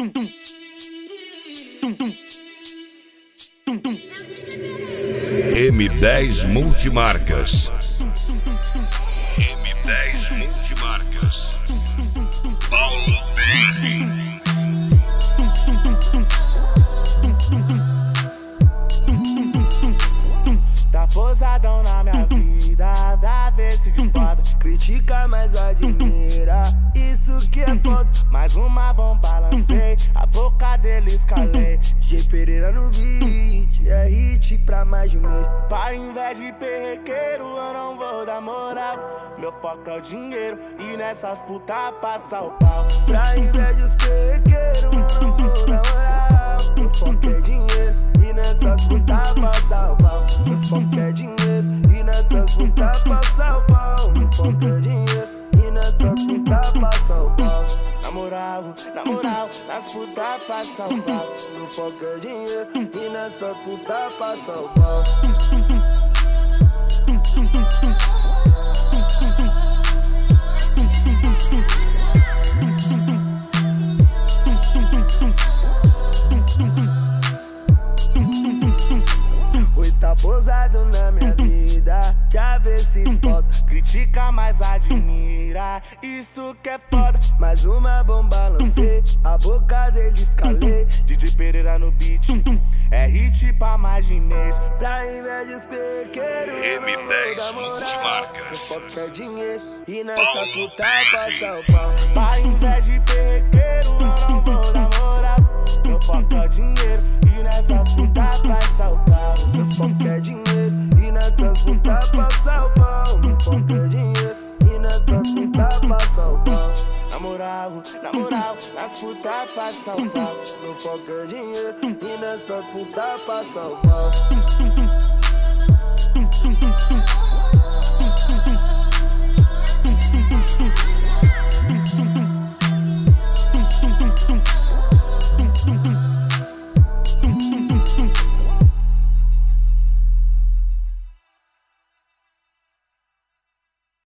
M10 Multimarcas. M10 Multimarcas. Paulo BR. Tá posadão na minha vida, vai ver se desposa. Critica, mas admira, isso que é foda. Mais uma bomba lancei, a boca dele escalei. G Pereira no beat, é hit pra mais de um mês. Pra invés de perrequeiro, eu não vou dar moral. Meu foco é o dinheiro, e nessas putas passa o pau. Pra invés dos perrequeiros, eu não vou dar moral. Meu foco é dinheiro, e nessas putas passa o pau. Meu foco é dinheiro, e nessas putas passa o pau. Meu foco é dinheiro, e nessas putas passa o pau. Na moral, nas putas passa o pau. Meu foco é dinheiro, e nessas putas passa o pau. Oi, tá posado na minha vida, já vê se exposa. Critica, mas admira, isso que é foda. Mais uma bomba lancei, a boca dele escalei. DJ Pereira no beat, é hit pra mais de mês. Pra invés de pequeiro, M10 Multimarcas. meu foco é dinheiro, e nessa puta passa o pau. Pra invés de pequeiro, eu não vou dar moral. Meu foco é dinheiro, e nessas putas passa o pau. Meu foco é dinheiro, e nessas putas passa o pau. Meu foco é dinheiro, e nessas putas passa o pau. Na moral, nas putas passa o pau. Meu foco é dinheiro, e nessas putas passa o pau.